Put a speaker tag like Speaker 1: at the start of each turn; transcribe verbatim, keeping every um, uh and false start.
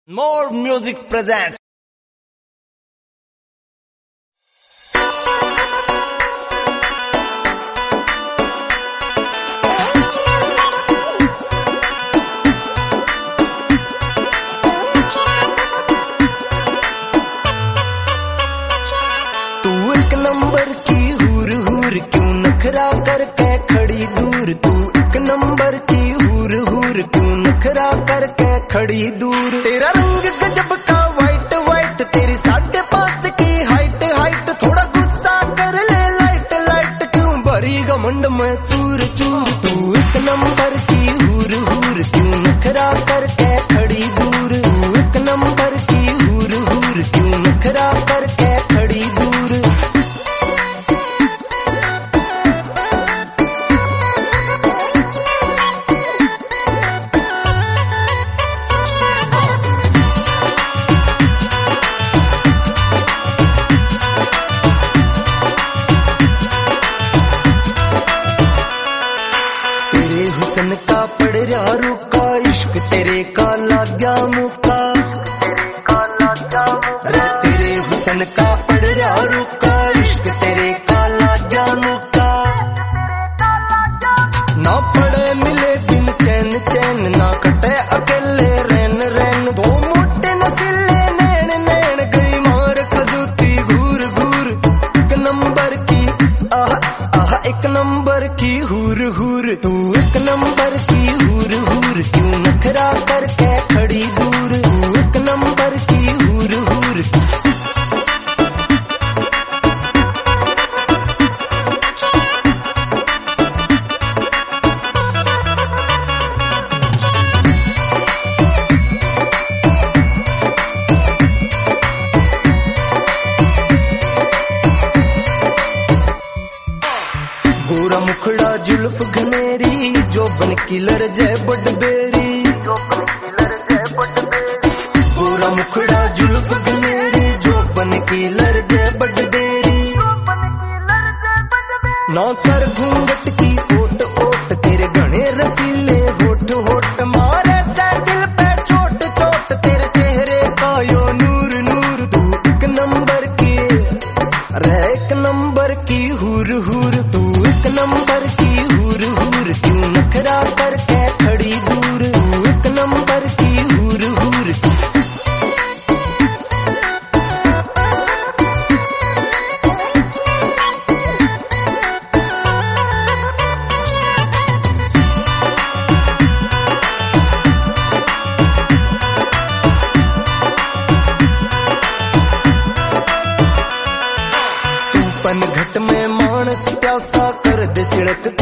Speaker 1: More Music presents.
Speaker 2: तू एक number की हूर हूर क्यों नखरा करके खड़ी दूर। तू एक नंबर की हूर हूर क्यों नखरा करके खड़ी दूर। तेरा रंग गजब का वाइट वाइट, तेरी साढ़े पांच की हाइट हाइट। थोड़ा गुस्सा कर ले लाइट लाइट, क्यों भरी घमंड में चूर चूर। तू एक नंबर की हूर हूर क्यों नखरा करके खड़ी दूर। तू एक नंबर की हूर हूर क्यों नखरा करके खड़ी दूर। हुसन का पड़ रहा रुका, इश्क तेरे का लाग्या मुका। रे तेरे हुसन का पड़ रहा रुका, इश्क तेरे का लाग्या मुका। ना पड़े मिले बिन चैन चैन, ना कटे अकेले रैन रैन। दो मोटे नसीले नैन नैन, गई मार खजूती घूर घूर। एक नंबर की आह आह, एक नंबर की हूर हूर। तू एक नंबर की हूर हूर क्यों नखरा करके खड़ी दूर। तू एक नंबर की हूर हूर। गोरा मुखड़ा जुल्फ घनेरी, जो बन किलर जय बडबेरी। गोरा मुखड़ा जुल्फ घनेरी, जो बन किलर जय बडबेरी। ना कर घूंघट की ओट ओट, तेरे घने रसीले होठ होठ। मारे से दिल पे चोट चोट, तेरे चेहरे का यो नूर नूर। तू एक नंबर की अरे एक नंबर की हूर हूर। तू एक नंबर की हूर हूर क्यों नखरा करके खड़ी दूर। तू एक नंबर की हूर हूर। तू पन घट में मानस प्यासा, कर दे सिड़क